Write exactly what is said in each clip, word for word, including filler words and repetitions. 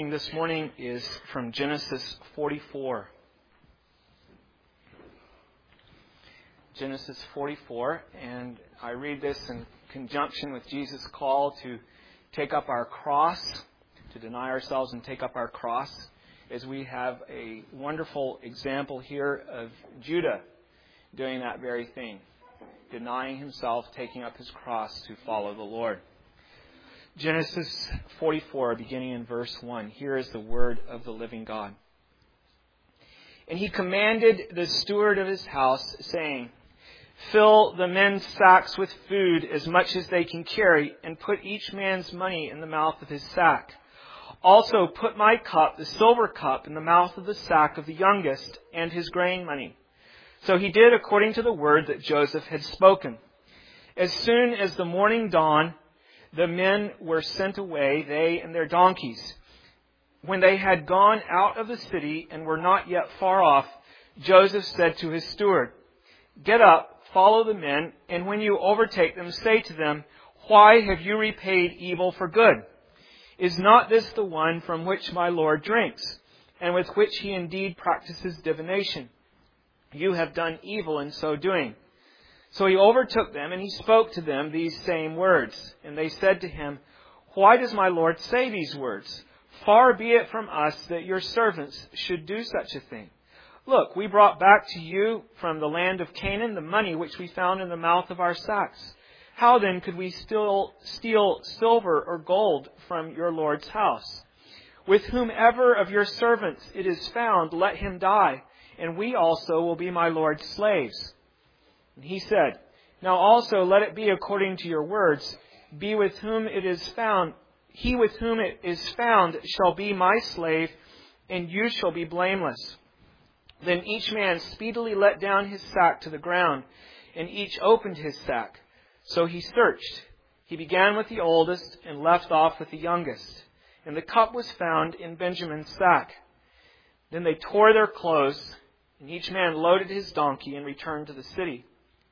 This morning is from Genesis forty-four. Genesis forty-four, and I read this in conjunction with Jesus' call to take up our cross, to deny ourselves and take up our cross, as we have a wonderful example here of Judah doing that very thing, denying himself, taking up his cross to follow the Lord. Genesis forty-four, beginning in verse one. Here is the word of the living God. And he commanded the steward of his house, saying, "Fill the men's sacks with food as much as they can carry, and put each man's money in the mouth of his sack. Also put my cup, the silver cup, in the mouth of the sack of the youngest, and his grain money." So he did according to the word that Joseph had spoken. As soon as the morning dawned, the men were sent away, they and their donkeys. When they had gone out of the city and were not yet far off, Joseph said to his steward, "Get up, follow the men, and when you overtake them, say to them, 'Why have you repaid evil for good? Is not this the one from which my Lord drinks, and with which he indeed practices divination? You have done evil in so doing.' So he overtook them, and he spoke to them these same words. And they said to him, 'Why does my Lord say these words? Far be it from us that your servants should do such a thing. Look, we brought back to you from the land of Canaan the money which we found in the mouth of our sacks. How then could we still steal silver or gold from your Lord's house? With whomever of your servants it is found, let him die, and we also will be my Lord's slaves.' And he said, 'Now also let it be according to your words. Be with whom it is found, he with whom it is found shall be my slave, and you shall be blameless.' Then each man speedily let down his sack to the ground, and each opened his sack. So he searched. He began with the oldest and left off with the youngest. And the cup was found in Benjamin's sack. Then they tore their clothes, and each man loaded his donkey and returned to the city.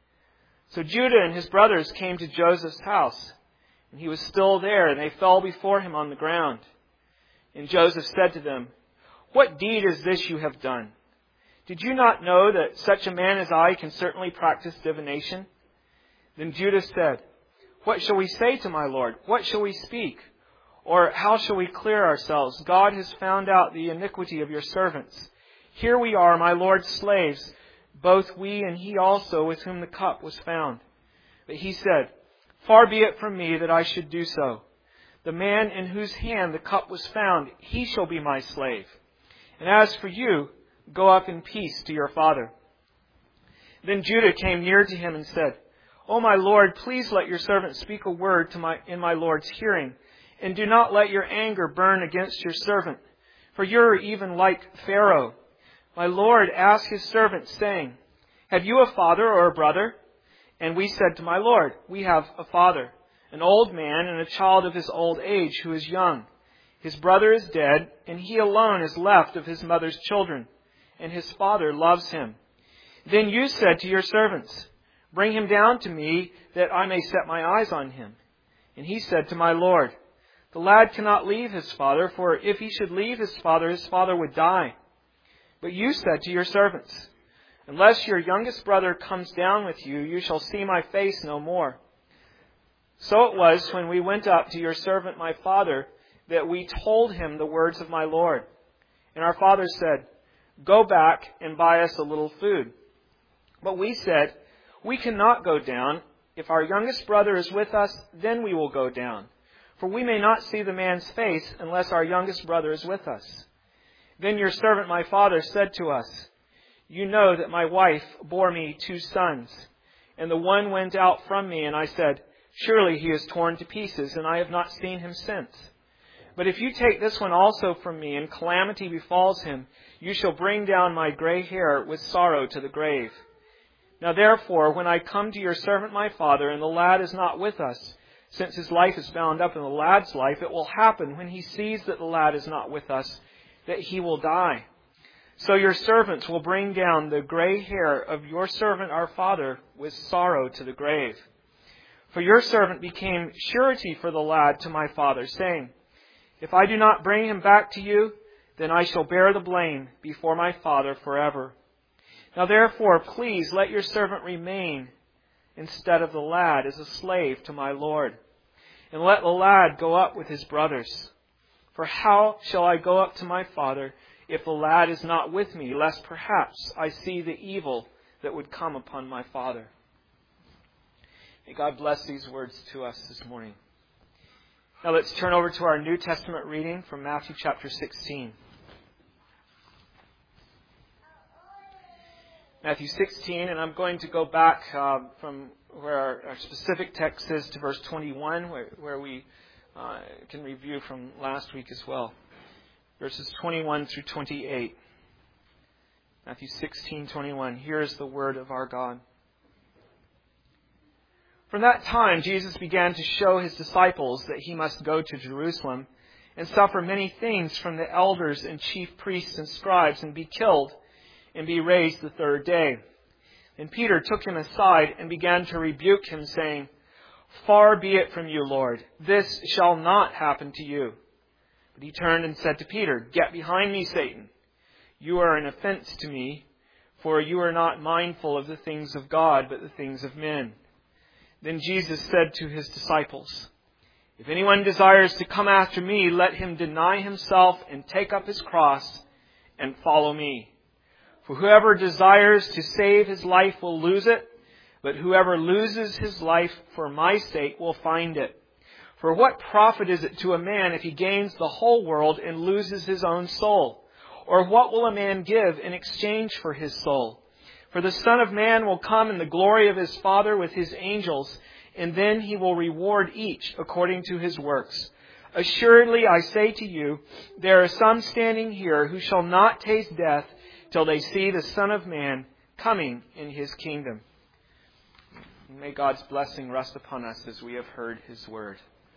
So Judah and his brothers came to Joseph's house, and he was still there, and they fell before him on the ground. And Joseph said to them, 'What deed is this you have done? Did you not know that such a man as I can certainly practice divination?' Then Judah said, 'What shall we say to my Lord? What shall we speak? Or how shall we clear ourselves? God has found out the iniquity of your servants. Here we are, my Lord's slaves, both we and he also with whom the cup was found.' But he said, 'Far be it from me that I should do so. The man in whose hand the cup was found, he shall be my slave. And as for you, go up in peace to your father.' Then Judah came near to him and said, 'O my Lord, please let your servant speak a word to my in my Lord's hearing, and do not let your anger burn against your servant. For you are even like Pharaoh. My Lord asked his servant, saying, Have you a father or a brother? And we said to my Lord, We have a father, an old man, and a child of his old age who is young. His brother is dead, and he alone is left of his mother's children, and his father loves him. Then you said to your servants, Bring him down to me, that I may set my eyes on him. And he said to my Lord, The lad cannot leave his father, for if he should leave his father, his father would die. But you said to your servants, Unless your youngest brother comes down with you, you shall see my face no more. So it was when we went up to your servant my father, that we told him the words of my Lord. And our father said, Go back and buy us a little food. But we said, We cannot go down. If our youngest brother is with us, then we will go down. For we may not see the man's face unless our youngest brother is with us. Then your servant my father said to us, You know that my wife bore me two sons, and the one went out from me, and I said, Surely he is torn to pieces, and I have not seen him since. But if you take this one also from me, and calamity befalls him, you shall bring down my gray hair with sorrow to the grave. Now therefore, when I come to your servant my father, and the lad is not with us, since his life is bound up in the lad's life, it will happen when he sees that the lad is not with us, that he will die. So your servants will bring down the gray hair of your servant our father with sorrow to the grave. For your servant became surety for the lad to my father, saying, If I do not bring him back to you, then I shall bear the blame before my Father forever. Now therefore, please let your servant remain instead of the lad as a slave to my Lord. And let the lad go up with his brothers. For how shall I go up to my father if the lad is not with me, lest perhaps I see the evil that would come upon my father? May God bless these words to us this morning. Now let's turn over to our New Testament reading from Matthew chapter sixteen. Matthew sixteen, and I'm going to go back uh, from where our, our specific text is to verse twenty-one, where, where we uh, can review from last week as well. Verses twenty-one through twenty-eight. Matthew sixteen, twenty-one. Here is the word of our God. From that time, Jesus began to show his disciples that he must go to Jerusalem and suffer many things from the elders and chief priests and scribes and be killed and be raised the third day. Then Peter took him aside and began to rebuke him, saying, Far be it from you, Lord, this shall not happen to you. But he turned and said to Peter, Get behind me, Satan. You are an offense to me, for you are not mindful of the things of God, but the things of men. Then Jesus said to his disciples, If anyone desires to come after me, let him deny himself and take up his cross and follow me. For whoever desires to save his life will lose it, but whoever loses his life for my sake will find it. For what profit is it to a man if he gains the whole world and loses his own soul? Or what will a man give in exchange for his soul? For the Son of Man will come in the glory of his Father with his angels, and then he will reward each according to his works. Assuredly, I say to you, there are some standing here who shall not taste death till they see the Son of Man coming in his kingdom. May God's blessing rest upon us as we have heard his word.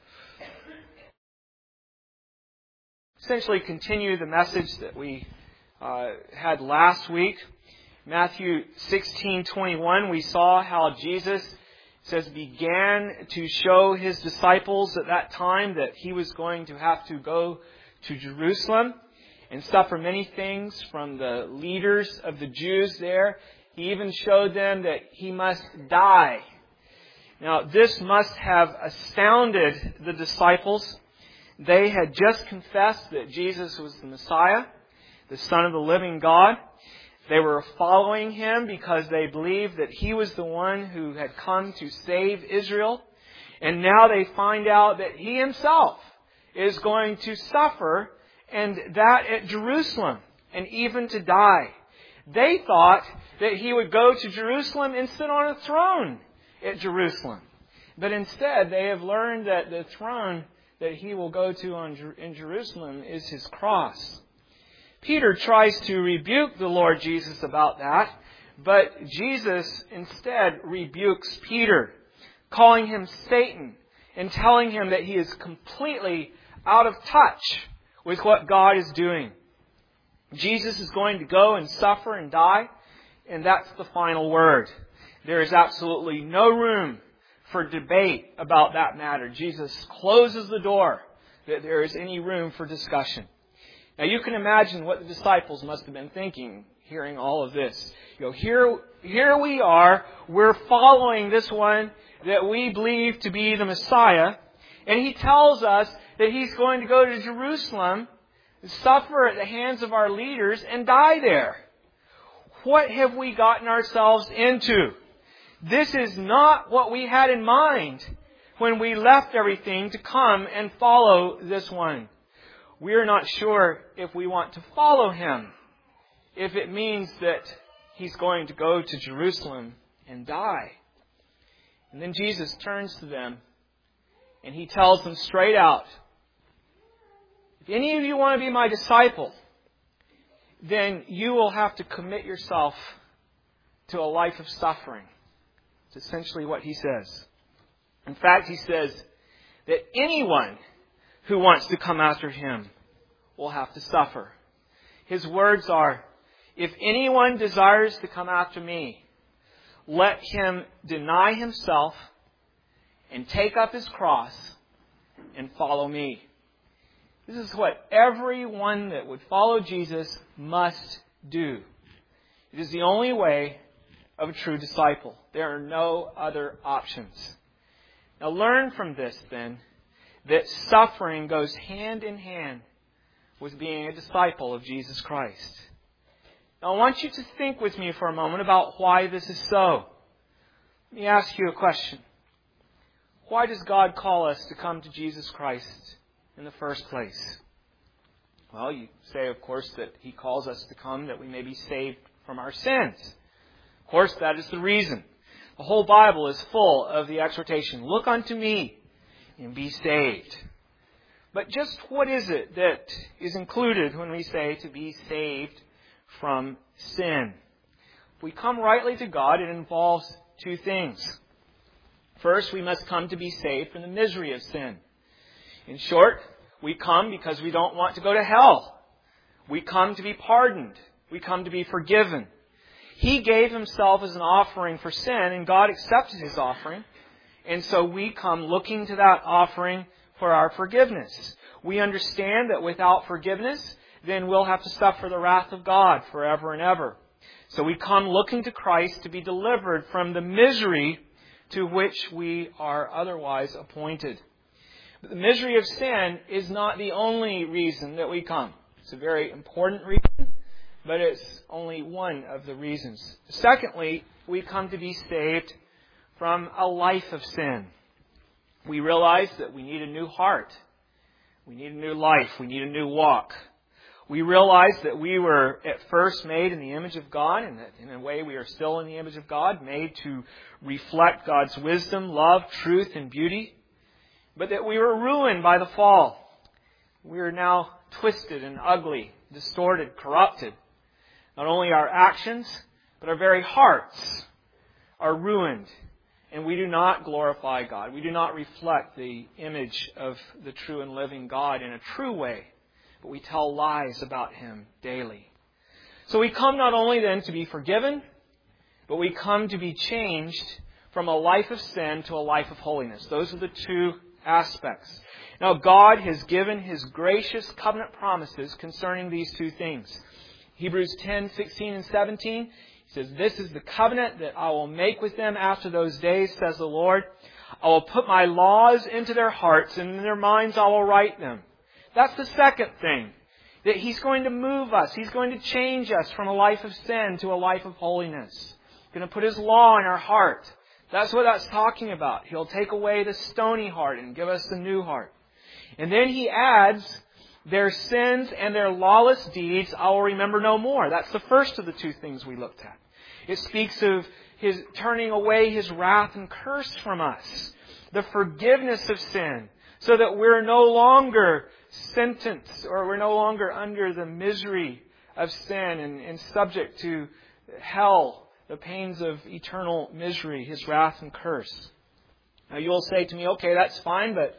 Essentially continue the message that we uh, had last week. Matthew sixteen twenty-one, we saw how Jesus says began to show his disciples at that time that he was going to have to go to Jerusalem and suffer many things from the leaders of the Jews there. He even showed them that he must die. Now, this must have astounded the disciples. They had just confessed that Jesus was the Messiah, the Son of the living God. They were following him because they believed that he was the one who had come to save Israel. And now they find out that he himself is going to suffer, and that at Jerusalem, and even to die. They thought that he would go to Jerusalem and sit on a throne at Jerusalem. But instead, they have learned that the throne that he will go to on, in Jerusalem is his cross. Peter tries to rebuke the Lord Jesus about that, but Jesus instead rebukes Peter, calling him Satan and telling him that he is completely out of touch with what God is doing. Jesus is going to go and suffer and die, and that's the final word. There is absolutely no room for debate about that matter. Jesus closes the door that there is any room for discussion. Now you can imagine what the disciples must have been thinking, hearing all of this. You know, here, here we are, we're following this one that we believe to be the Messiah, and he tells us that he's going to go to Jerusalem, suffer at the hands of our leaders, and die there. What have we gotten ourselves into? This is not what we had in mind when we left everything to come and follow this one. We are not sure if we want to follow him, if it means that he's going to go to Jerusalem and die. And then Jesus turns to them and he tells them straight out, if any of you want to be my disciple, then you will have to commit yourself to a life of suffering. It's essentially what he says. In fact, he says that anyone who wants to come after him will have to suffer. His words are, if anyone desires to come after me, let him deny himself and take up his cross and follow me. This is what everyone that would follow Jesus must do. It is the only way of a true disciple. There are no other options. Now learn from this then that suffering goes hand in hand with being a disciple of Jesus Christ. Now I want you to think with me for a moment about why this is so. Let me ask you a question. Why does God call us to come to Jesus Christ in the first place? Well, you say, of course, that He calls us to come that we may be saved from our sins. Of course, that is the reason. The whole Bible is full of the exhortation, look unto me and be saved. But just what is it that is included when we say to be saved from sin? If we come rightly to God, it involves two things. First, we must come to be saved from the misery of sin. In short, we come because we don't want to go to hell. We come to be pardoned. We come to be forgiven. He gave Himself as an offering for sin, and God accepted His offering. And so we come looking to that offering for our forgiveness. We understand that without forgiveness, then we'll have to suffer the wrath of God forever and ever. So we come looking to Christ to be delivered from the misery to which we are otherwise appointed. But the misery of sin is not the only reason that we come. It's a very important reason, but it's only one of the reasons. Secondly, we come to be saved from a life of sin. We realize that we need a new heart. We need a new life. We need a new walk. We realize that we were at first made in the image of God, and that in a way we are still in the image of God, made to reflect God's wisdom, love, truth, and beauty. But that we were ruined by the fall. We are now twisted and ugly, distorted, corrupted. Not only our actions, but our very hearts are ruined. And we do not glorify God. We do not reflect the image of the true and living God in a true way. But we tell lies about Him daily. So we come not only then to be forgiven, but we come to be changed from a life of sin to a life of holiness. Those are the two aspects. Now God has given His gracious covenant promises concerning these two things. Hebrews ten, sixteen, and seventeen. He says, this is the covenant that I will make with them after those days, says the Lord. I will put my laws into their hearts, and in their minds I will write them. That's the second thing. That He's going to move us. He's going to change us from a life of sin to a life of holiness. He's going to put His law in our heart. That's what that's talking about. He'll take away the stony heart and give us the new heart. And then He adds, their sins and their lawless deeds I will remember no more. That's the first of the two things we looked at. It speaks of His turning away His wrath and curse from us. The forgiveness of sin. So that we're no longer sentenced, or we're no longer under the misery of sin and, and subject to hell, the pains of eternal misery, His wrath and curse. Now you'll say to me, okay, that's fine, but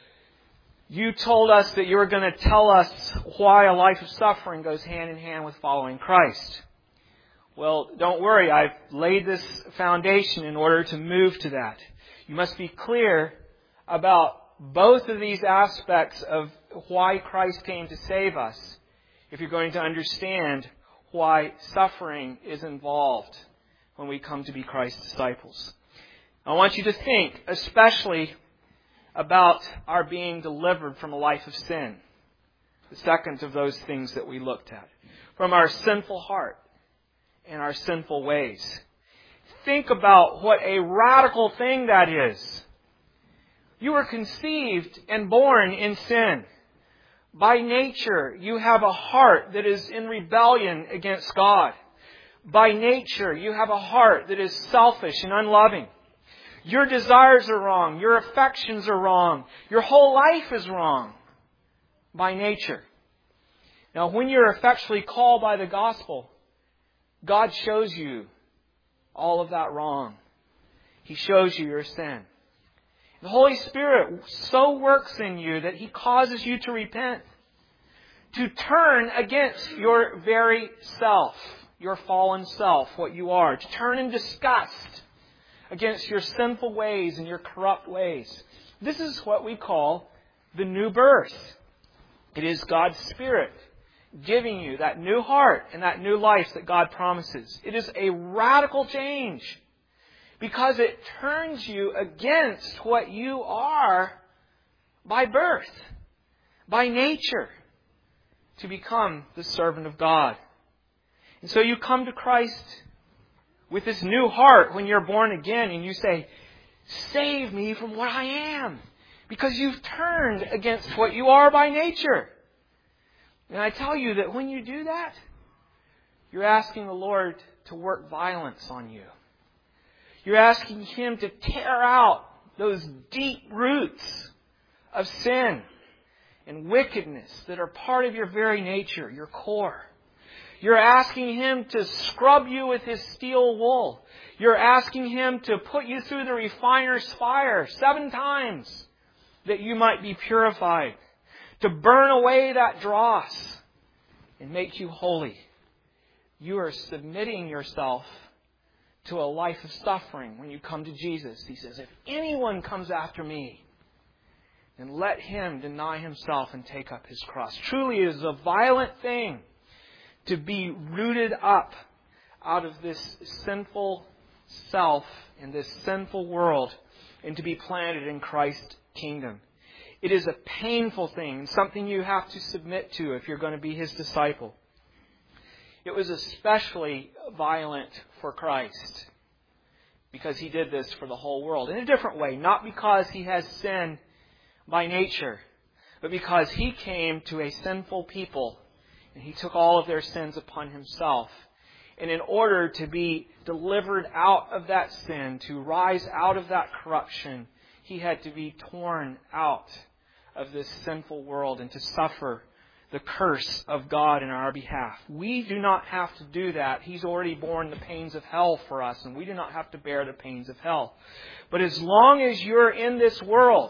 you told us that you were going to tell us why a life of suffering goes hand in hand with following Christ. Well, don't worry, I've laid this foundation in order to move to that. You must be clear about both of these aspects of why Christ came to save us if you're going to understand why suffering is involved when we come to be Christ's disciples. I want you to think especially about our being delivered from a life of sin. The second of those things that we looked at. From our sinful heart and our sinful ways. Think about what a radical thing that is. You were conceived and born in sin. By nature, you have a heart that is in rebellion against God. By nature, you have a heart that is selfish and unloving. Your desires are wrong. Your affections are wrong. Your whole life is wrong. By nature. Now, when you're effectually called by the gospel, God shows you all of that wrong. He shows you your sin. The Holy Spirit so works in you that He causes you to repent. To turn against your very self, your fallen self, what you are. To turn in disgust against your sinful ways and your corrupt ways. This is what we call the new birth. It is God's Spirit giving you that new heart and that new life that God promises. It is a radical change because it turns you against what you are by birth, by nature, to become the servant of God. And so you come to Christ with this new heart when you're born again and you say, save me from what I am, because you've turned against what you are by nature. And I tell you that when you do that, you're asking the Lord to work violence on you. You're asking Him to tear out those deep roots of sin and wickedness that are part of your very nature, your core. You're asking Him to scrub you with His steel wool. You're asking Him to put you through the refiner's fire seven times that you might be purified. To burn away that dross and make you holy. You are submitting yourself to a life of suffering when you come to Jesus. He says, if anyone comes after me, then let him deny himself and take up his cross. Truly it is a violent thing to be rooted up out of this sinful self in this sinful world and to be planted in Christ's kingdom. It is a painful thing, something you have to submit to if you're going to be His disciple. It was especially violent for Christ because He did this for the whole world in a different way. Not because He has sin by nature, but because He came to a sinful people and He took all of their sins upon Himself. And in order to be delivered out of that sin, to rise out of that corruption, He had to be torn out of this sinful world and to suffer the curse of God in our behalf. We do not have to do that. He's already borne the pains of hell for us, and we do not have to bear the pains of hell. But as long as you're in this world,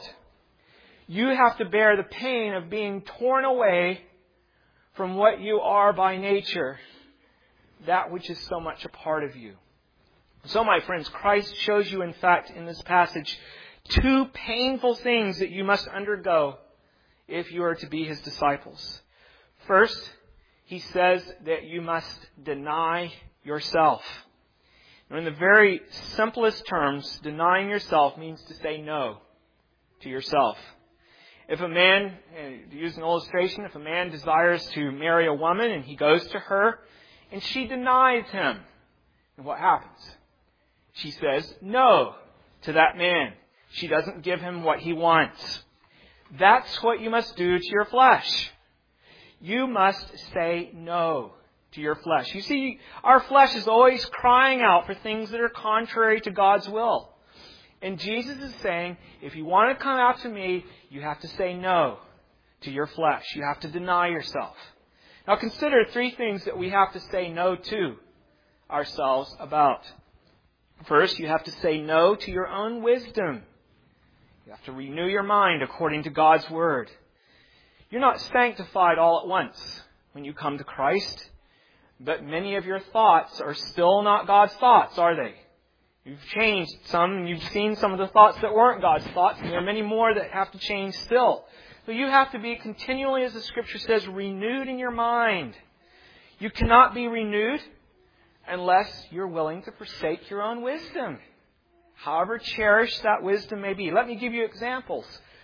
you have to bear the pain of being torn away from what you are by nature, that which is so much a part of you. So, my friends, Christ shows you, in fact, in this passage, two painful things that you must undergo if you are to be His disciples. First, He says that you must deny yourself. Now, in the very simplest terms, denying yourself means to say no to yourself. If a man, to use an illustration, if a man desires to marry a woman and he goes to her and she denies him, and what happens? She says no to that man. She doesn't give him what he wants. That's what you must do to your flesh. You must say no to your flesh. You see, our flesh is always crying out for things that are contrary to God's will. And Jesus is saying, if you want to come out to me, you have to say no to your flesh. You have to deny yourself. Now consider three things that we have to say no to ourselves about. First, you have to say no to your own wisdom. You have to renew your mind according to God's Word. You're not sanctified all at once when you come to Christ, but many of your thoughts are still not God's thoughts, are they? You've changed some, and you've seen some of the thoughts that weren't God's thoughts, and there are many more that have to change still. So you have to be continually, as the Scripture says, renewed in your mind. You cannot be renewed unless you're willing to forsake your own wisdom, however cherished that wisdom may be. Let me give you examples,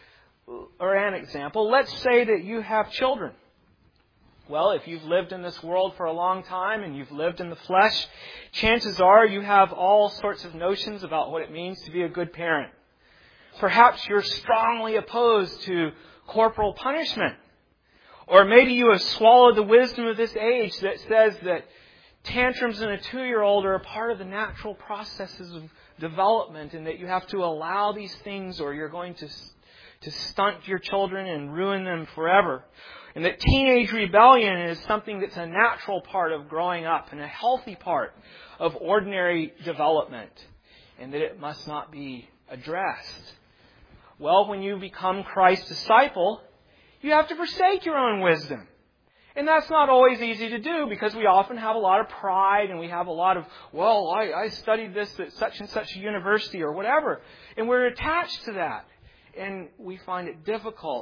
or an example. Let's say that you have children. Well, if you've lived in this world for a long time and you've lived in the flesh, chances are you have all sorts of notions about what it means to be a good parent. Perhaps you're strongly opposed to corporal punishment. Or maybe you have swallowed the wisdom of this age that says that tantrums in a two-year-old are a part of the natural processes of development and that you have to allow these things or you're going to, to stunt your children and ruin them forever. And that teenage rebellion is something that's a natural part of growing up and a healthy part of ordinary development. And that it must not be addressed. Well, when you become Christ's disciple, you have to forsake your own wisdom. And that's not always easy to do because we often have a lot of pride and we have a lot of, well, I, I studied this at such and such a university or whatever. And we're attached to that. And we find it difficult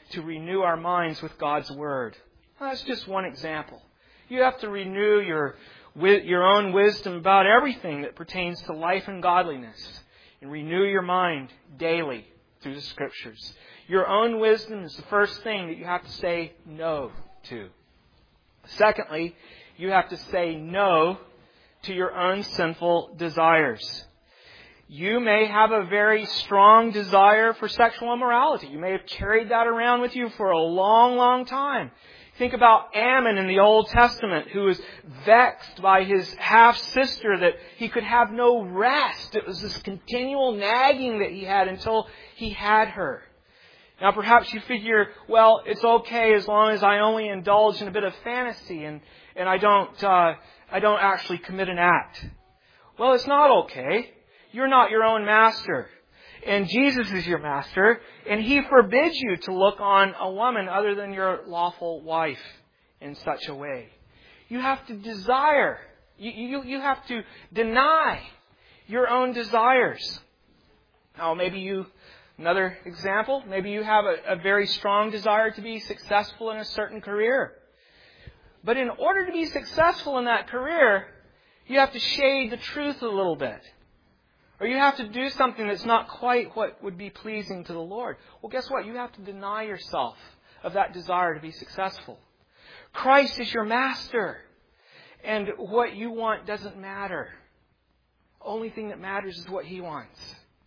to renew our minds with God's Word. Well, that's just one example. You have to renew your, your own wisdom about everything that pertains to life and godliness. And renew your mind daily through the Scriptures. Your own wisdom is the first thing that you have to say no to. Secondly, you have to say no to your own sinful desires. You may have a very strong desire for sexual immorality. You may have carried that around with you for a long, long time. Think about Ammon in the Old Testament, who was vexed by his half-sister that he could have no rest. It was this continual nagging that he had until he had her. Now perhaps you figure, well, it's okay as long as I only indulge in a bit of fantasy and, and I don't, uh, I don't actually commit an act. Well, it's not okay. You're not your own master. And Jesus is your master. And He forbids you to look on a woman other than your lawful wife in such a way. You have to desire. You, you, you have to deny your own desires. Now, maybe you, another example, maybe you have a, a very strong desire to be successful in a certain career. But in order to be successful in that career, you have to shade the truth a little bit. Or you have to do something that's not quite what would be pleasing to the Lord. Well, guess what? You have to deny yourself of that desire to be successful. Christ is your master. And what you want doesn't matter. The only thing that matters is what He wants.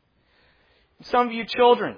Some of you children,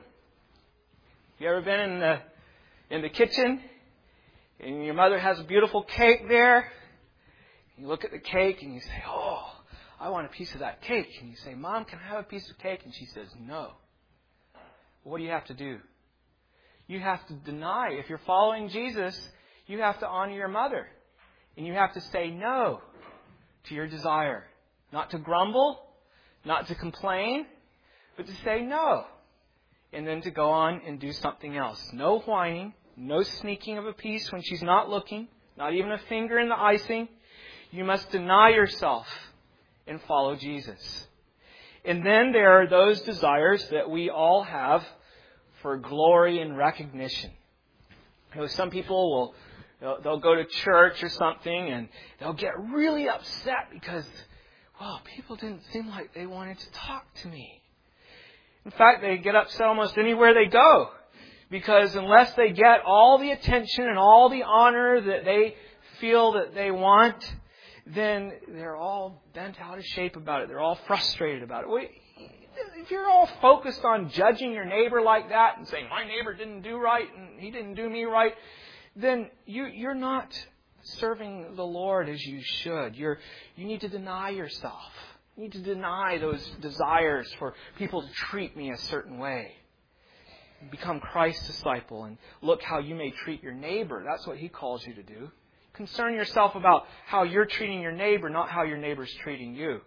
you ever been in the, in the kitchen and your mother has a beautiful cake there? You look at the cake and you say, oh, I want a piece of that cake. And you say, Mom, can I have a piece of cake? And she says, no. What do you have to do? You have to deny. If you're following Jesus, you have to honor your mother. And you have to say no to your desire. Not to grumble, not to complain, but to say no. And then to go on and do something else. No whining, no sneaking of a piece when she's not looking, not even a finger in the icing. You must deny yourself and follow Jesus. And then there are those desires that we all have for glory and recognition. You know, some people will they'll, they'll go to church or something and they'll get really upset because, well, people didn't seem like they wanted to talk to me. In fact, they get upset almost anywhere they go because unless they get all the attention and all the honor that they feel that they want, then they're all bent out of shape about it. They're all frustrated about it. If you're all focused on judging your neighbor like that and saying, my neighbor didn't do right and he didn't do me right, then you, you're not serving the Lord as you should. You're, you need to deny yourself. You need to deny those desires for people to treat me a certain way. Become Christ's disciple and look how you may treat your neighbor. That's what He calls you to do. Concern yourself about how you're treating your neighbor, not how your neighbor's treating you.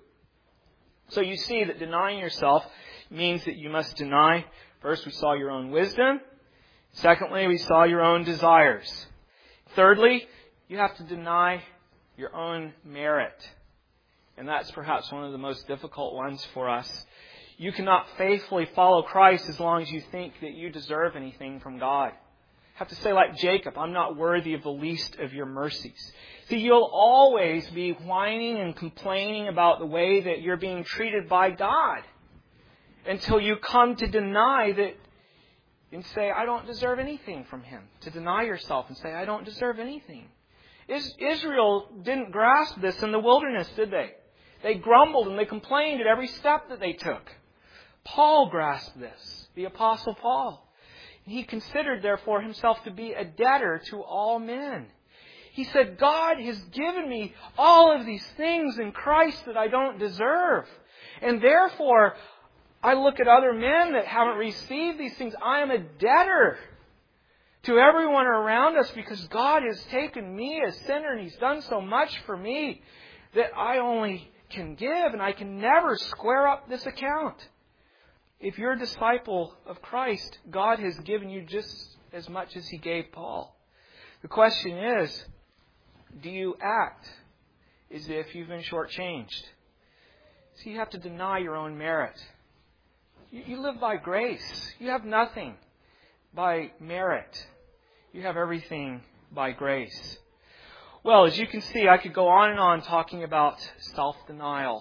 So you see that denying yourself means that you must deny, first we saw your own wisdom. Secondly, we saw your own desires. Thirdly, you have to deny your own merit. And that's perhaps one of the most difficult ones for us. You cannot faithfully follow Christ as long as you think that you deserve anything from God. Have to say like Jacob, I'm not worthy of the least of your mercies. See, you'll always be whining and complaining about the way that you're being treated by God until you come to deny that and say, I don't deserve anything from Him. To deny yourself and say, I don't deserve anything. Israel didn't grasp this in the wilderness, did they? They grumbled and they complained at every step that they took. Paul grasped this, the Apostle Paul. He considered, therefore, himself to be a debtor to all men. He said, God has given me all of these things in Christ that I don't deserve. And therefore, I look at other men that haven't received these things. I am a debtor to everyone around us because God has taken me, a sinner, and He's done so much for me that I only can give, and I can never square up this account. If you're a disciple of Christ, God has given you just as much as He gave Paul. The question is, do you act as if you've been shortchanged? So you have to deny your own merit. You, you live by grace. You have nothing by merit. You have everything by grace. Well, as you can see, I could go on and on talking about self-denial.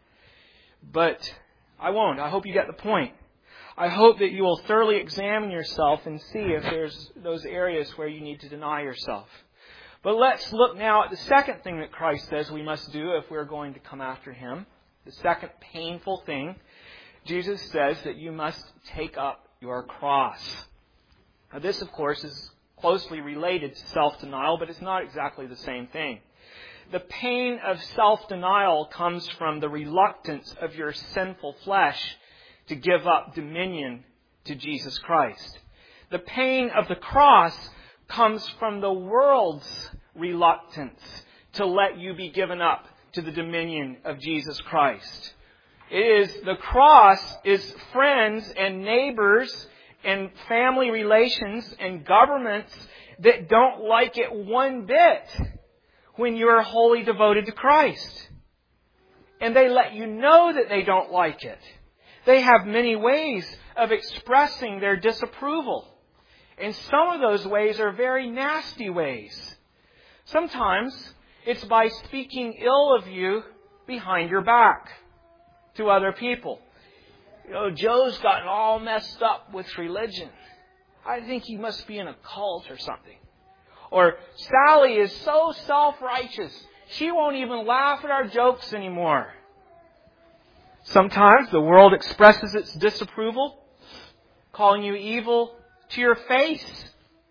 But I won't. I hope you get the point. I hope that you will thoroughly examine yourself and see if there's those areas where you need to deny yourself. But let's look now at the second thing that Christ says we must do if we're going to come after Him. The second painful thing. Jesus says that you must take up your cross. Now this, of course, is closely related to self-denial, but it's not exactly the same thing. The pain of self-denial comes from the reluctance of your sinful flesh to give up dominion to Jesus Christ. The pain of the cross comes from the world's reluctance to let you be given up to the dominion of Jesus Christ. It is, the cross is friends and neighbors and family relations and governments that don't like it one bit when you are wholly devoted to Christ. And they let you know that they don't like it. They have many ways of expressing their disapproval. And some of those ways are very nasty ways. Sometimes it's by speaking ill of you behind your back to other people. You know, Joe's gotten all messed up with religion. I think he must be in a cult or something. Or Sally is so self-righteous, she won't even laugh at our jokes anymore. Sometimes the world expresses its disapproval, calling you evil to your face.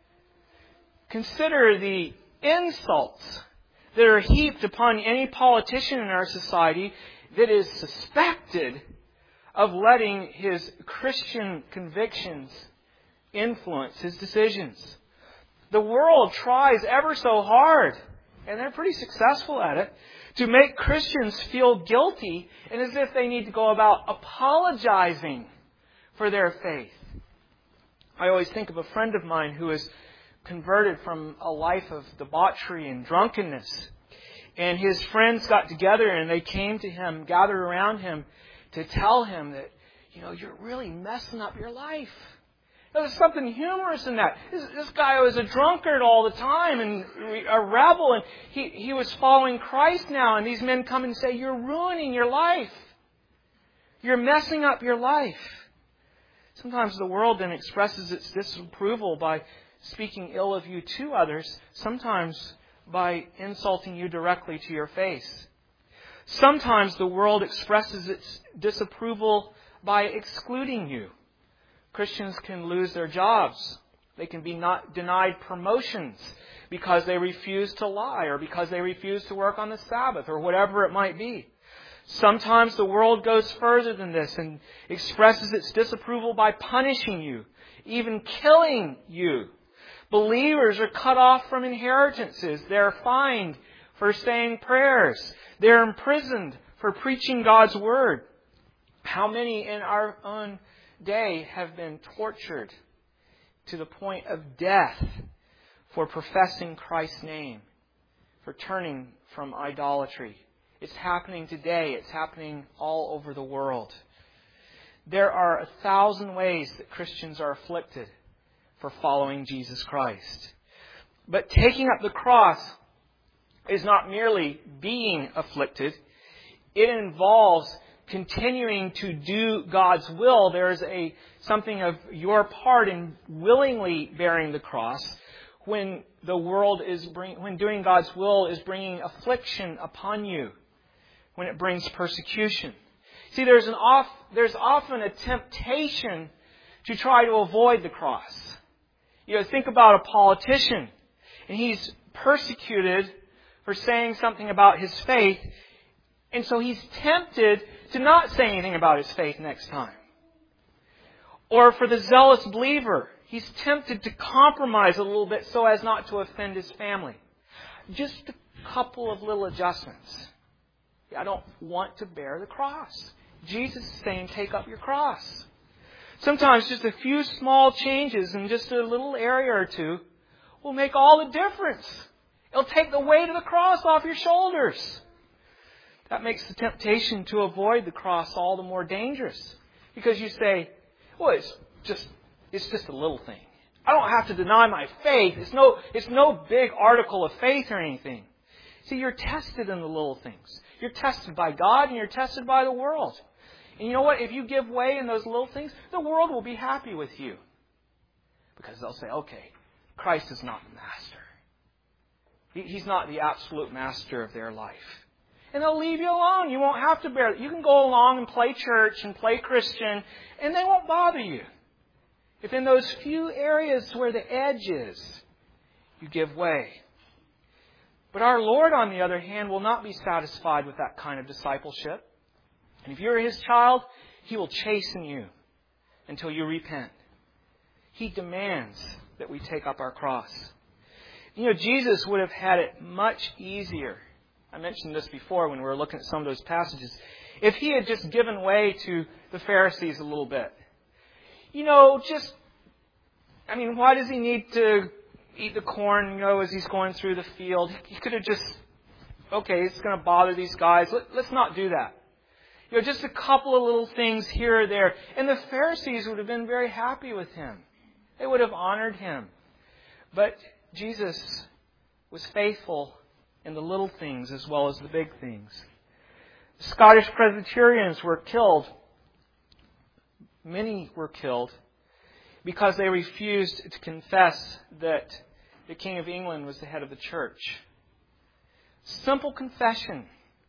Consider the insults that are heaped upon any politician in our society that is suspected of letting his Christian convictions influence his decisions. The world tries ever so hard, and they're pretty successful at it, to make Christians feel guilty and as if they need to go about apologizing for their faith. I always think of a friend of mine who was converted from a life of debauchery and drunkenness. And his friends got together and they came to him, gathered around him to tell him that, you know, you're really messing up your life. There's something humorous in that. This, this guy was a drunkard all the time and a rebel, and he, he was following Christ now, and these men come and say, you're ruining your life. You're messing up your life. Sometimes the world then expresses its disapproval by speaking ill of you to others, sometimes by insulting you directly to your face. Sometimes the world expresses its disapproval by excluding you. Christians can lose their jobs. They can be not denied promotions because they refuse to lie or because they refuse to work on the Sabbath or whatever it might be. Sometimes the world goes further than this and expresses its disapproval by punishing you, even killing you. Believers are cut off from inheritances. They're fined for saying prayers. They're imprisoned for preaching God's Word. How many in our own day have been tortured to the point of death for professing Christ's name, for turning from idolatry? It's happening today. It's happening all over the world. There are a thousand ways that Christians are afflicted for following Jesus Christ. But taking up the cross is not merely being afflicted. It involves continuing to do God's will. There is a something of your part in willingly bearing the cross when the world is bring, when doing God's will is bringing affliction upon you, when it brings persecution. See, there's an off, there's often a temptation to try to avoid the cross. You know, think about a politician, and he's persecuted for saying something about his faith, and so he's tempted to not say anything about his faith next time. Or for the zealous believer, he's tempted to compromise a little bit so as not to offend his family. Just a couple of little adjustments. I don't want to bear the cross. Jesus is saying, take up your cross. Sometimes just a few small changes in just a little area or two will make all the difference. It'll take the weight of the cross off your shoulders. That makes the temptation to avoid the cross all the more dangerous. Because you say, well, it's just, it's just a little thing. I don't have to deny my faith. It's no, it's no big article of faith or anything. See, you're tested in the little things. You're tested by God and you're tested by the world. And you know what? If you give way in those little things, the world will be happy with you. Because they'll say, okay, Christ is not the master. He's not the absolute master of their life. And they'll leave you alone. You won't have to bear it. You can go along and play church and play Christian, and they won't bother you. If in those few areas where the edge is, you give way. But our Lord, on the other hand, will not be satisfied with that kind of discipleship. And if you're His child, He will chasten you until you repent. He demands that we take up our cross. You know, Jesus would have had it much easier. I mentioned this before when we were looking at some of those passages. If He had just given way to the Pharisees a little bit. You know, just, I mean, why does He need to eat the corn, you know, as He's going through the field? He could have just, okay, it's going to bother these guys. Let, let's not do that. You know, just a couple of little things here or there. And the Pharisees would have been very happy with Him. They would have honored Him. But Jesus was faithful in the little things as well as the big things. The Scottish Presbyterians were killed. Many were killed because they refused to confess that the King of England was the head of the church. Simple confession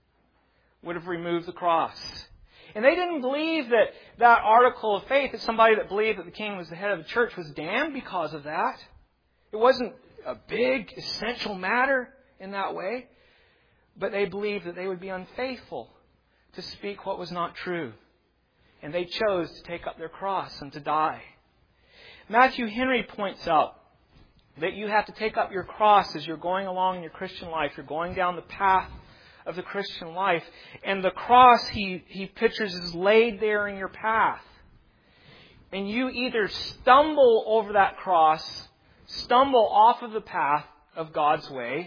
would have removed the cross. And they didn't believe that that article of faith, that somebody that believed that the king was the head of the church was damned because of that. It wasn't a big, essential matter in that way. But they believed that they would be unfaithful to speak what was not true. And they chose to take up their cross and to die. Matthew Henry points out that you have to take up your cross as you're going along in your Christian life. You're going down the path of the Christian life. And the cross he, he pictures is laid there in your path. And you either stumble over that cross, stumble off of the path of God's way,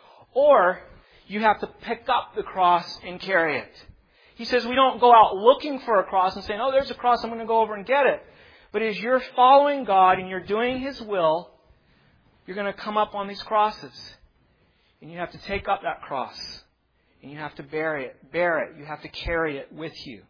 or you have to pick up the cross and carry it. He says we don't go out looking for a cross and saying, oh, there's a cross, I'm going to go over and get it. But as you're following God and you're doing His will, you're going to come up on these crosses. And you have to take up that cross. And you have to bear it, bear it. You have to carry it with you.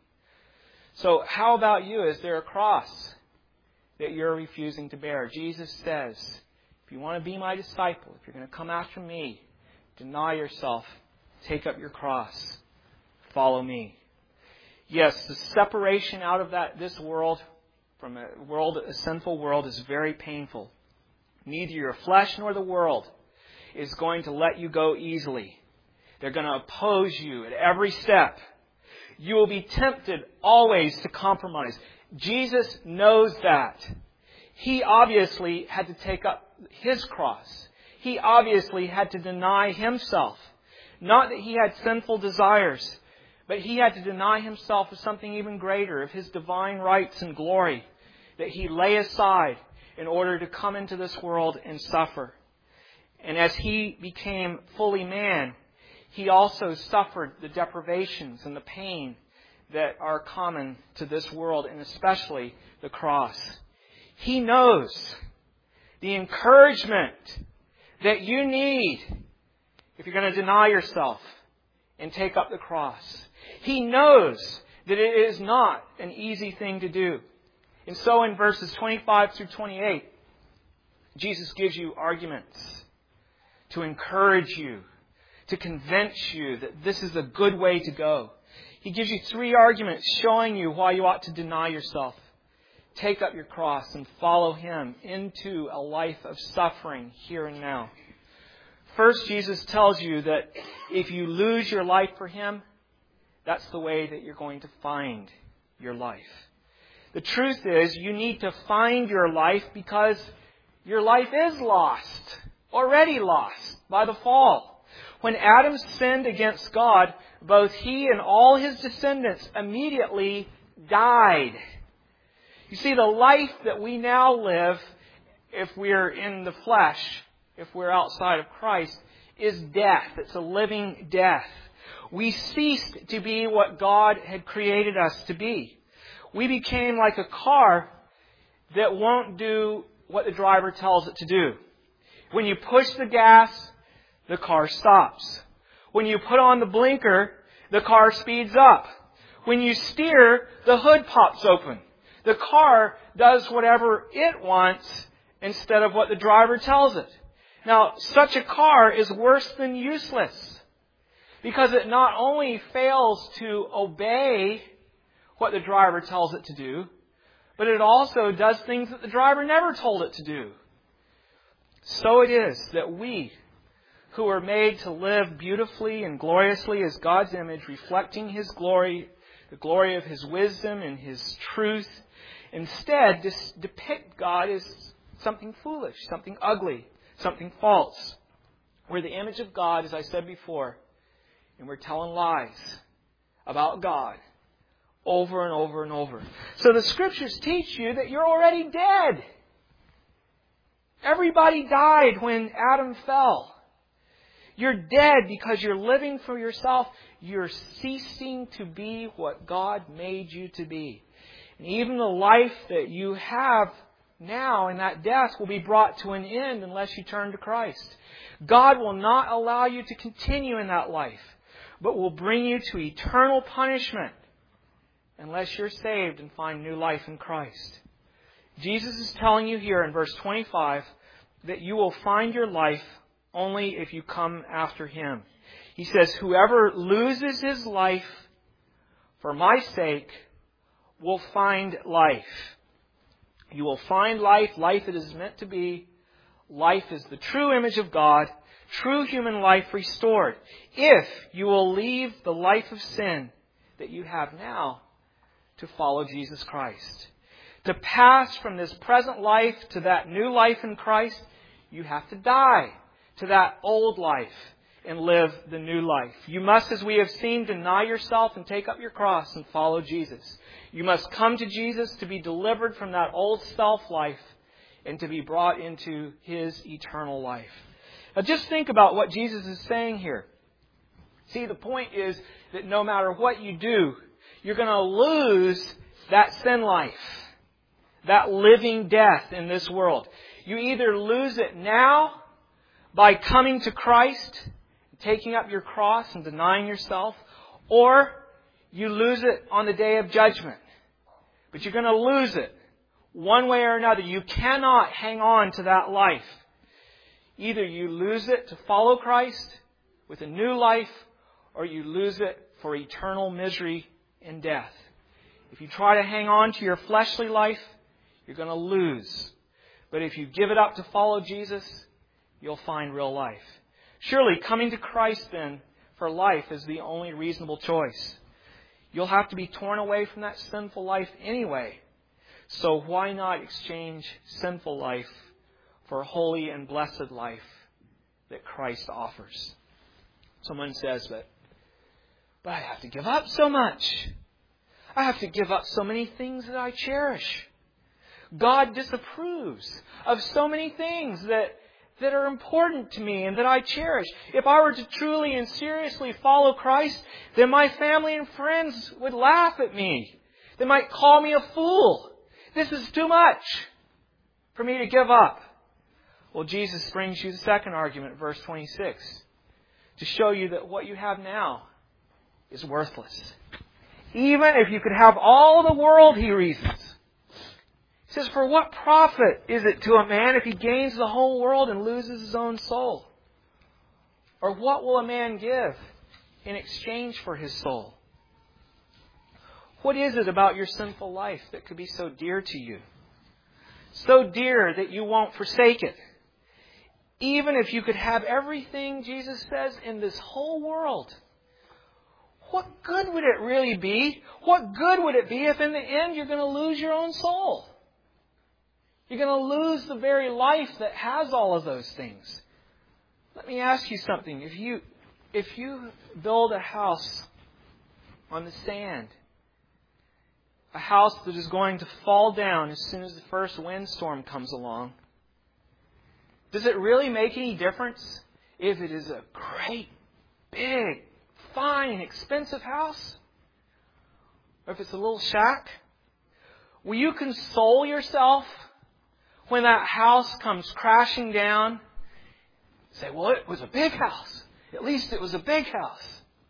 So how about you? Is there a cross that you're refusing to bear? Jesus says, if you want to be my disciple, if you're going to come after me, deny yourself, take up your cross, follow me. Yes, the separation out of that this world, from a world, a sinful world, is very painful. Neither your flesh nor the world is going to let you go easily. They're going to oppose you at every step. You will be tempted always to compromise. Jesus knows that. He obviously had to take up His cross. He obviously had to deny Himself. Not that He had sinful desires, but He had to deny Himself of something even greater, of His divine rights and glory, that He lay aside in order to come into this world and suffer. And as He became fully man, He also suffered the deprivations and the pain that are common to this world, and especially the cross. He knows the encouragement that you need if you're going to deny yourself and take up the cross. He knows that it is not an easy thing to do. And so in verses twenty-five through twenty-eight, Jesus gives you arguments to encourage you, to convince you that this is a good way to go. He gives you three arguments showing you why you ought to deny yourself, take up your cross, and follow Him into a life of suffering here and now. First, Jesus tells you that if you lose your life for Him, that's the way that you're going to find your life. The truth is, you need to find your life because your life is lost, already lost by the fall. When Adam sinned against God, both he and all his descendants immediately died. You see, the life that we now live, if we're in the flesh, if we're outside of Christ, is death. It's a living death. We ceased to be what God had created us to be. We became like a car that won't do what the driver tells it to do. When you push the gas, the car stops. When you put on the blinker, the car speeds up. When you steer, the hood pops open. The car does whatever it wants instead of what the driver tells it. Now, such a car is worse than useless because it not only fails to obey what the driver tells it to do, but it also does things that the driver never told it to do. So it is that we, who are made to live beautifully and gloriously as God's image, reflecting His glory, the glory of His wisdom and His truth, instead dis- depict God as something foolish, something ugly, something false. We're the image of God, as I said before, and we're telling lies about God over and over and over. So the Scriptures teach you that you're already dead. Everybody died when Adam fell. You're dead because you're living for yourself. You're ceasing to be what God made you to be. And even the life that you have now in that death will be brought to an end unless you turn to Christ. God will not allow you to continue in that life, but will bring you to eternal punishment unless you're saved and find new life in Christ. Jesus is telling you here in verse twenty-five that you will find your life only if you come after Him. He says, whoever loses his life for my sake will find life. You will find life, life it is meant to be. Life is the true image of God, true human life restored. If you will leave the life of sin that you have now to follow Jesus Christ. To pass from this present life to that new life in Christ, you have to die to that old life and live the new life. You must, as we have seen, deny yourself and take up your cross and follow Jesus. You must come to Jesus to be delivered from that old self-life and to be brought into His eternal life. Now just think about what Jesus is saying here. See, the point is that no matter what you do, you're going to lose that sin life, that living death in this world. You either lose it now by coming to Christ, taking up your cross and denying yourself, or you lose it on the day of judgment. But you're going to lose it one way or another. You cannot hang on to that life. Either you lose it to follow Christ with a new life, or you lose it for eternal misery and death. If you try to hang on to your fleshly life, you're going to lose. But if you give it up to follow Jesus, you'll find real life. Surely coming to Christ then for life is the only reasonable choice. You'll have to be torn away from that sinful life anyway. So why not exchange sinful life for a holy and blessed life that Christ offers? Someone says, but, but I have to give up so much. I have to give up so many things that I cherish. God disapproves of so many things that, that are important to me and that I cherish. If I were to truly and seriously follow Christ, then my family and friends would laugh at me. They might call me a fool. This is too much for me to give up. Well, Jesus brings you the second argument, verse twenty-six, to show you that what you have now is worthless. Even if you could have all the world, he reasons. He says, for what profit is it to a man if he gains the whole world and loses his own soul? Or what will a man give in exchange for his soul? What is it about your sinful life that could be so dear to you? So dear that you won't forsake it. Even if you could have everything, Jesus says, in this whole world, what good would it really be? What good would it be if in the end you're going to lose your own soul? You're going to lose the very life that has all of those things. Let me ask you something. If you, if you build a house on the sand, a house that is going to fall down as soon as the first windstorm comes along, does it really make any difference if it is a great, big, fine, expensive house? Or if it's a little shack? Will you console yourself When that house comes crashing down, say, well, it was a big house. At least it was a big house.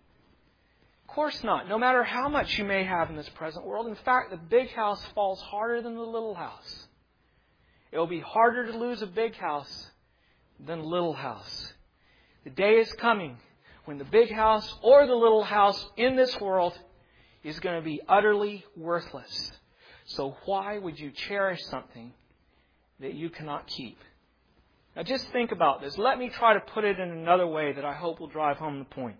Of course not. No matter how much you may have in this present world. In fact, the big house falls harder than the little house. It will be harder to lose a big house than a little house. The day is coming when the big house or the little house in this world is going to be utterly worthless. So why would you cherish something that you cannot keep? Now just think about this. Let me try to put it in another way that I hope will drive home the point.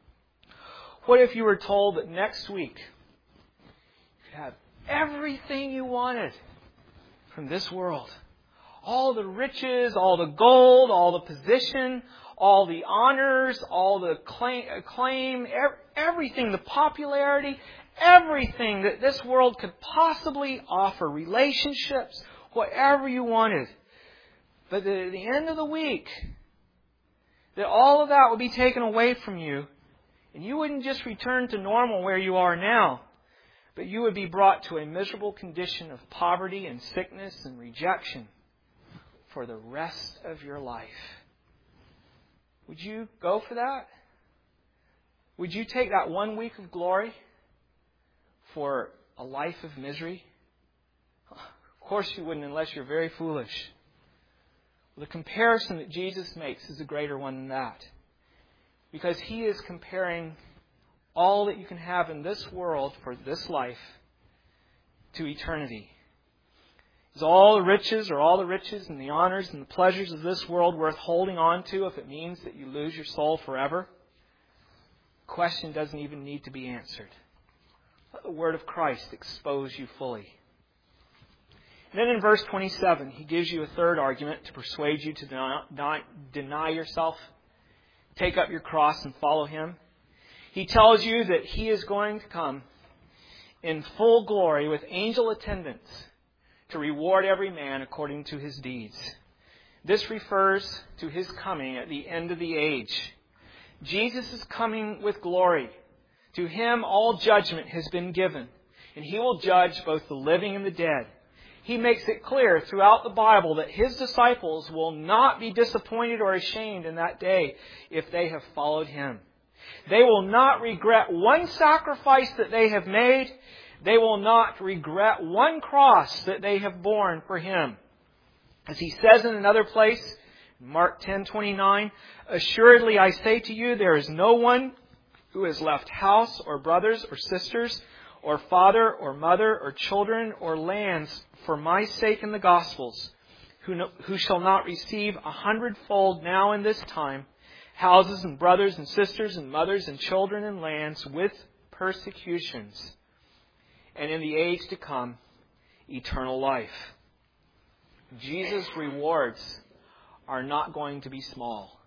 What if you were told that next week you could have everything you wanted from this world? All the riches, all the gold, all the position, all the honors, all the acclaim, everything, the popularity, everything that this world could possibly offer, relationships, whatever you wanted. But at the end of the week, that all of that would be taken away from you, and you wouldn't just return to normal where you are now, but you would be brought to a miserable condition of poverty and sickness and rejection for the rest of your life. Would you go for that? Would you take that one week of glory for a life of misery? Of course you wouldn't, unless you're very foolish. The comparison that Jesus makes is a greater one than that. Because He is comparing all that you can have in this world for this life to eternity. Is all the riches or all the riches and the honors and the pleasures of this world worth holding on to if it means that you lose your soul forever? The question doesn't even need to be answered. Let the Word of Christ expose you fully. And then in verse twenty-seven, he gives you a third argument to persuade you to deny, deny yourself, take up your cross and follow Him. He tells you that He is going to come in full glory with angel attendants to reward every man according to his deeds. This refers to His coming at the end of the age. Jesus is coming with glory. To Him all judgment has been given, and He will judge both the living and the dead. He makes it clear throughout the Bible that His disciples will not be disappointed or ashamed in that day if they have followed Him. They will not regret one sacrifice that they have made. They will not regret one cross that they have borne for Him. As He says in another place, Mark ten twenty-nine, assuredly I say to you, there is no one who has left house or brothers or sisters or father or mother or children or lands for my sake in the Gospels, who, no, who shall not receive a hundredfold now in this time, houses and brothers and sisters and mothers and children and lands with persecutions, and in the age to come, eternal life. Jesus' rewards are not going to be small.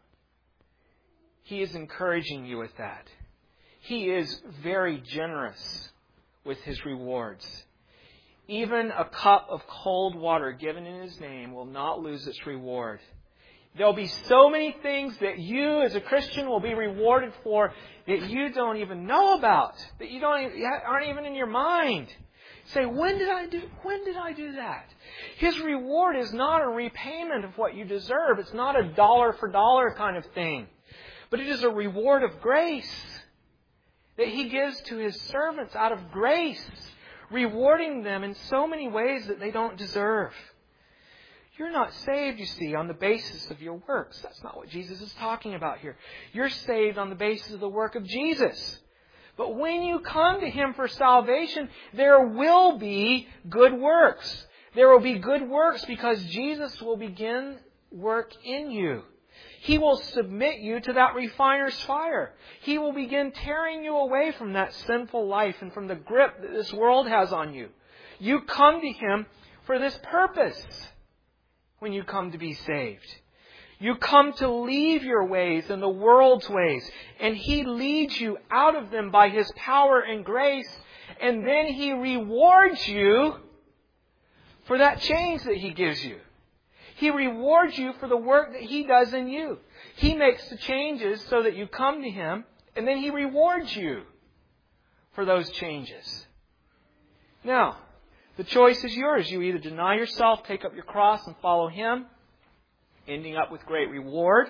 He is encouraging you with that. He is very generous with His rewards. Even a cup of cold water given in His name will not lose its reward. There will be so many things that you as a Christian will be rewarded for that you don't even know about, that you don't even, aren't even in your mind. Say, when did I do when did I do that? His reward is not a repayment of what you deserve. It's not a dollar for dollar kind of thing. But it is a reward of grace that He gives to His servants out of grace, rewarding them in so many ways that they don't deserve. You're not saved, you see, on the basis of your works. That's not what Jesus is talking about here. You're saved on the basis of the work of Jesus. But when you come to Him for salvation, there will be good works. There will be good works because Jesus will begin work in you. He will submit you to that refiner's fire. He will begin tearing you away from that sinful life and from the grip that this world has on you. You come to Him for this purpose when you come to be saved. You come to leave your ways and the world's ways, and He leads you out of them by His power and grace, and then He rewards you for that change that He gives you. He rewards you for the work that He does in you. He makes the changes so that you come to Him, and then He rewards you for those changes. Now, The choice is yours. You either deny yourself, take up your cross, and follow Him, ending up with great reward,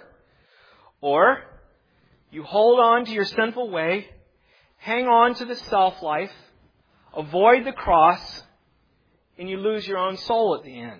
or you hold on to your sinful way, hang on to the self-life, avoid the cross, and you lose your own soul at the end.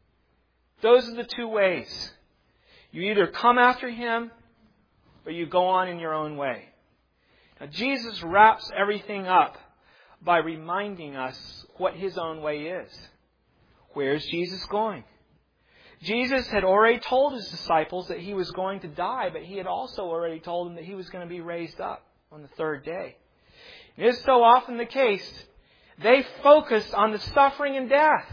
Those are the two ways. You either come after Him or you go on in your own way. Now, Jesus wraps everything up by reminding us what His own way is. Where is Jesus going? Jesus had already told His disciples that He was going to die, but He had also already told them that He was going to be raised up on the third day. It is so often the case, they focused on the suffering and death,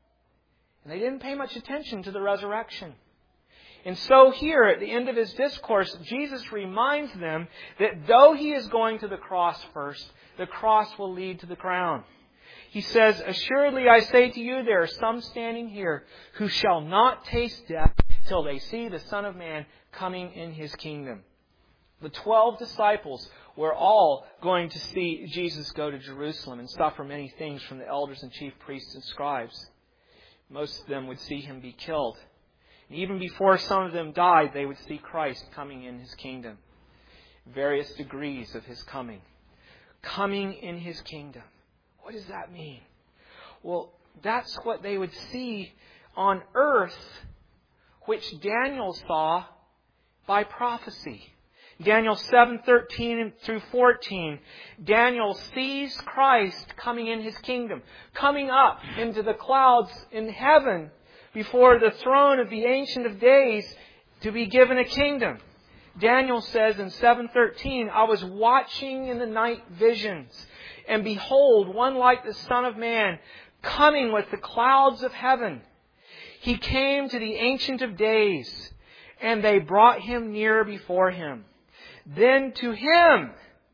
and they didn't pay much attention to the resurrection. And so here, at the end of His discourse, Jesus reminds them that though He is going to the cross first, the cross will lead to the crown. He says, "Assuredly I say to you, there are some standing here who shall not taste death till they see the Son of Man coming in His kingdom." The twelve disciples were all going to see Jesus go to Jerusalem and suffer many things from the elders and chief priests and scribes. Most of them would see Him be killed. And even before some of them died, they would see Christ coming in His kingdom. Various degrees of His coming. Coming in His kingdom. What does that mean? Well, that's what they would see on earth, which Daniel saw by prophecy. Daniel seven thirteen through fourteen, Daniel sees Christ coming in His kingdom, coming up into the clouds in heaven before the throne of the Ancient of Days to be given a kingdom. Daniel says in seven thirteen, "I was watching in the night visions, and behold, one like the Son of Man, coming with the clouds of heaven. He came to the Ancient of Days, and they brought Him near before Him. Then to Him,"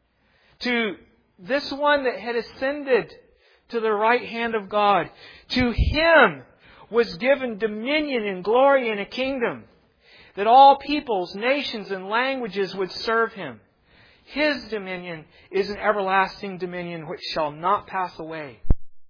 to this one that had ascended to the right hand of God, "to Him was given dominion and glory and a kingdom, that all peoples, nations, and languages would serve Him. His dominion is an everlasting dominion which shall not pass away,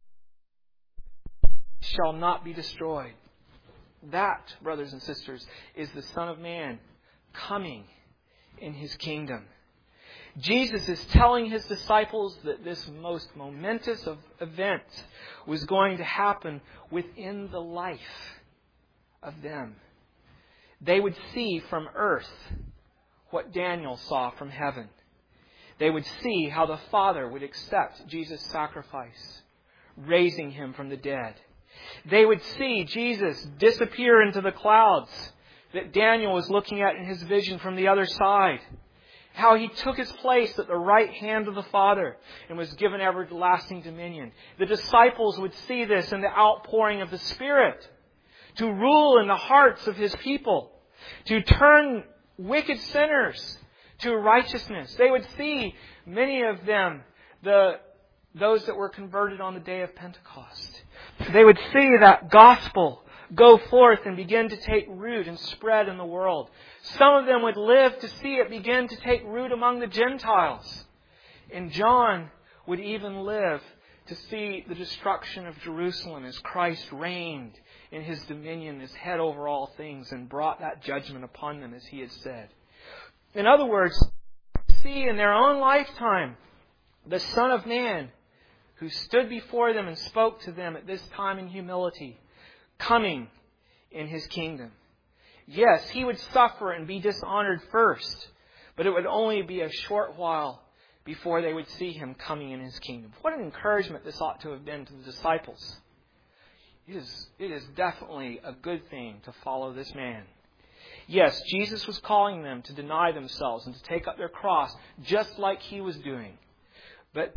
shall not be destroyed." That, brothers and sisters, is the Son of Man coming in His kingdom. Jesus is telling His disciples that this most momentous of events was going to happen within the life of them. They would see from earth what Daniel saw from heaven. They would see how the Father would accept Jesus' sacrifice, raising Him from the dead. They would see Jesus disappear into the clouds that Daniel was looking at in his vision from the other side. How He took His place at the right hand of the Father and was given everlasting dominion. The disciples would see this in the outpouring of the Spirit to rule in the hearts of His people, to turn wicked sinners to righteousness. They would see many of them, the those that were converted on the day of Pentecost. They would see that gospel go forth and begin to take root and spread in the world. Some of them would live to see it begin to take root among the Gentiles. And John would even live to see the destruction of Jerusalem as Christ reigned in His dominion as head over all things and brought that judgment upon them as He had said. In other words, see in their own lifetime the Son of Man who stood before them and spoke to them at this time in humility, coming in His kingdom. Yes, He would suffer and be dishonored first, but it would only be a short while before they would see Him coming in His kingdom. What an encouragement this ought to have been to the disciples. It is, it is definitely a good thing to follow this man. Yes, Jesus was calling them to deny themselves and to take up their cross just like He was doing. But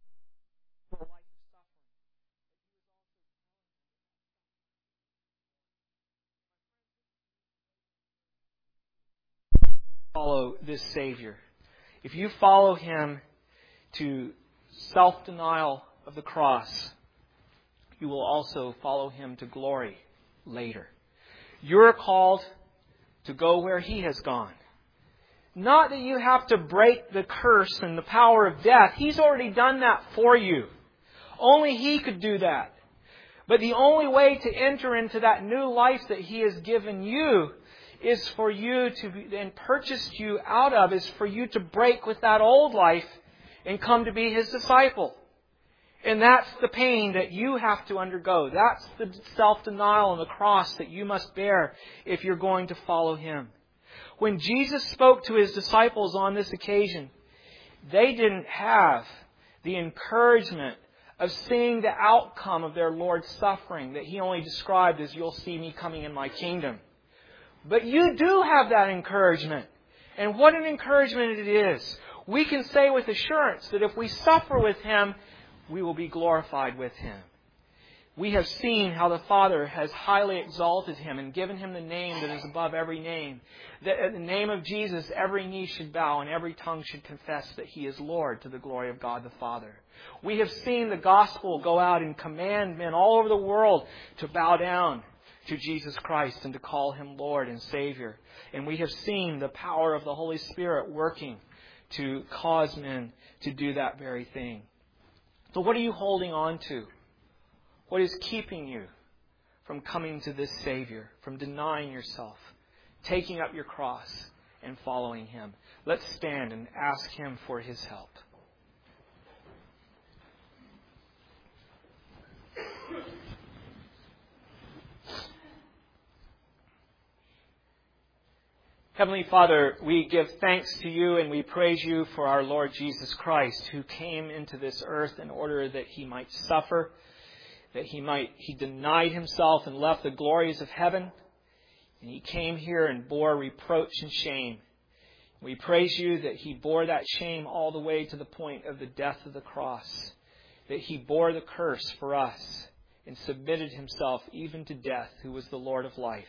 follow this Savior. If you follow Him to self-denial of the cross, you will also follow Him to glory later. You're called to go where He has gone. Not that you have to break the curse and the power of death. He's already done that for you. Only He could do that. But the only way to enter into that new life that He has given you is for you to be, and purchased you out of, is for you to break with that old life and come to be His disciple. And that's the pain that you have to undergo. That's the self-denial and the cross that you must bear if you're going to follow Him. When Jesus spoke to His disciples on this occasion, they didn't have the encouragement of seeing the outcome of their Lord's suffering that He only described as, "You'll see me coming in my kingdom." But you do have that encouragement. And what an encouragement it is. We can say with assurance that if we suffer with Him, we will be glorified with Him. We have seen how the Father has highly exalted Him and given Him the name that is above every name. That at the name of Jesus, every knee should bow and every tongue should confess that He is Lord, to the glory of God the Father. We have seen the gospel go out and command men all over the world to bow down to Jesus Christ and to call Him Lord and Savior. And we have seen the power of the Holy Spirit working to cause men to do that very thing. So what are you holding on to? What is keeping you from coming to this Savior, from denying yourself, taking up your cross, and following Him? Let's stand and ask Him for His help. Heavenly Father, we give thanks to You and we praise You for our Lord Jesus Christ, who came into this earth in order that He might suffer, that He might, He denied Himself and left the glories of heaven, and He came here and bore reproach and shame. We praise You that He bore that shame all the way to the point of the death of the cross, that He bore the curse for us and submitted Himself even to death, who was the Lord of life.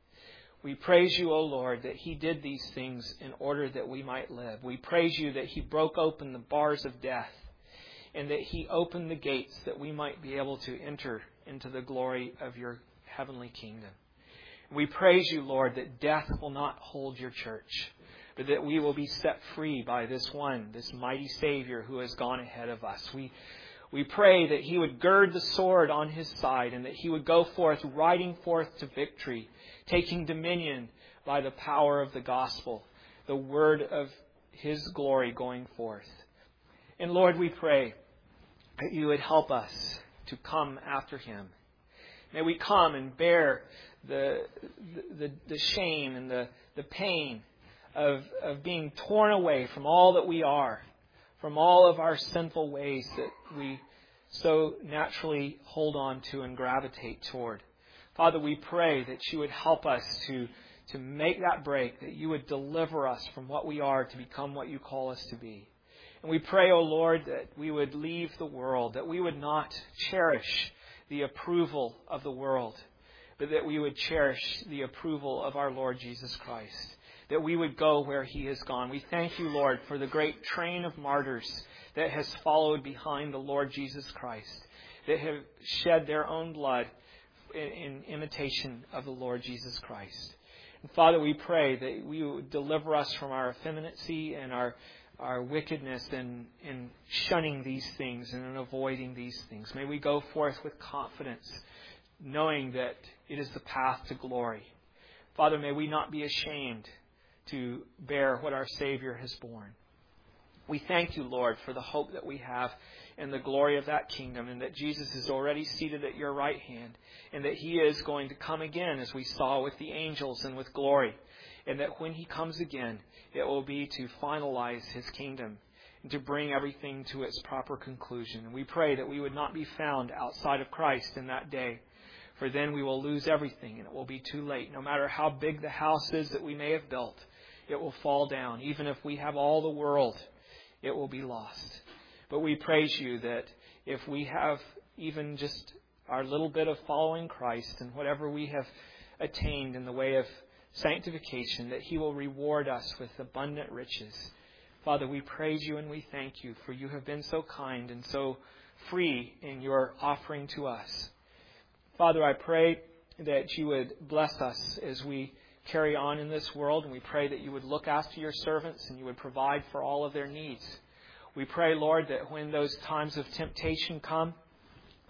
We praise You, O Lord, that He did these things in order that we might live. We praise You that He broke open the bars of death and that He opened the gates that we might be able to enter into the glory of Your heavenly kingdom. We praise You, Lord, that death will not hold Your church, but that we will be set free by this one, this mighty Savior who has gone ahead of us. We We pray that He would gird the sword on His side and that He would go forth, riding forth to victory, taking dominion by the power of the gospel, the word of His glory going forth. And Lord, we pray that You would help us to come after Him. May we come and bear the the, the shame and the, the pain of, of being torn away from all that we are, from all of our sinful ways that we so naturally hold on to and gravitate toward. Father, we pray that You would help us to, to make that break, that You would deliver us from what we are to become what You call us to be. And we pray, O Lord, that we would leave the world, that we would not cherish the approval of the world, but that we would cherish the approval of our Lord Jesus Christ, that we would go where He has gone. We thank You, Lord, for the great train of martyrs that has followed behind the Lord Jesus Christ, that have shed their own blood in imitation of the Lord Jesus Christ. And Father, we pray that You would deliver us from our effeminacy and our our wickedness in, in shunning these things and in avoiding these things. May we go forth with confidence, knowing that it is the path to glory. Father, may we not be ashamed to bear what our Savior has borne. We thank You, Lord, for the hope that we have in the glory of that kingdom, and that Jesus is already seated at Your right hand, and that He is going to come again, as we saw with the angels and with glory, and that when He comes again, it will be to finalize His kingdom and to bring everything to its proper conclusion. And we pray that we would not be found outside of Christ in that day, for then we will lose everything and it will be too late. No matter how big the house is that we may have built, it will fall down. Even if we have all the world, it will be lost. But we praise You that if we have even just our little bit of following Christ and whatever we have attained in the way of sanctification, that He will reward us with abundant riches. Father, we praise You and we thank You, for You have been so kind and so free in Your offering to us. Father, I pray that You would bless us as we carry on in this world, and we pray that You would look after Your servants and You would provide for all of their needs. We pray, Lord, that when those times of temptation come,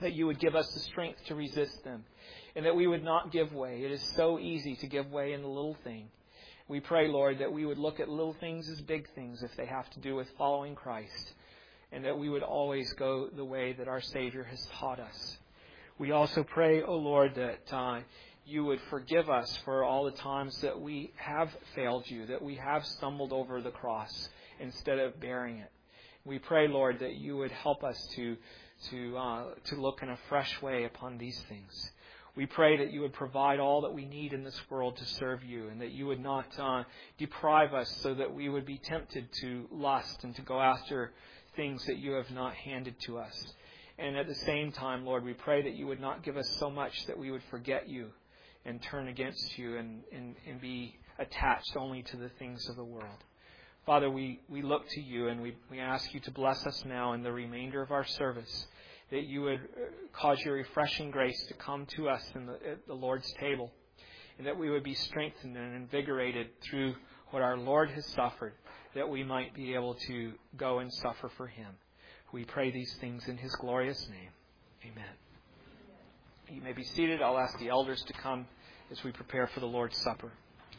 that you would give us the strength to resist them, and that we would not give way. It is so easy to give way in the little thing. We pray, Lord, that we would look at little things as big things if they have to do with following Christ, and that we would always go the way that our Savior has taught us. We also pray, O Lord, that uh, you would forgive us for all the times that we have failed you, that we have stumbled over the cross instead of bearing it. We pray, Lord, that you would help us to to uh, to look in a fresh way upon these things. We pray that you would provide all that we need in this world to serve you, and that you would not uh, deprive us so that we would be tempted to lust and to go after things that you have not handed to us. And at the same time, Lord, we pray that you would not give us so much that we would forget you and turn against you and, and, and be attached only to the things of the world. Father, we, we look to you, and we, we ask you to bless us now in the remainder of our service, that you would cause your refreshing grace to come to us in the, at the Lord's table, and that we would be strengthened and invigorated through what our Lord has suffered, that we might be able to go and suffer for him. We pray these things in his glorious name. Amen. You may be seated. I'll ask the elders to come as we prepare for the Lord's Supper.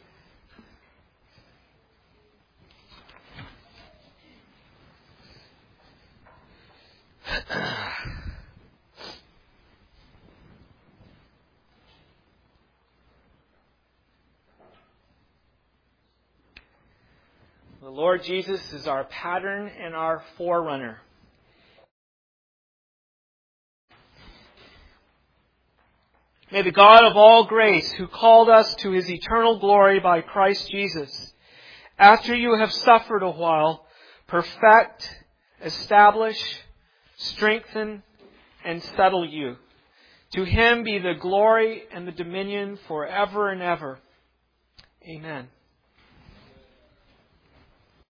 The Lord Jesus is our pattern and our forerunner. May the God of all grace, who called us to his eternal glory by Christ Jesus, after you have suffered a while, perfect, establish, strengthen, and settle you. To him be the glory and the dominion forever and ever. Amen.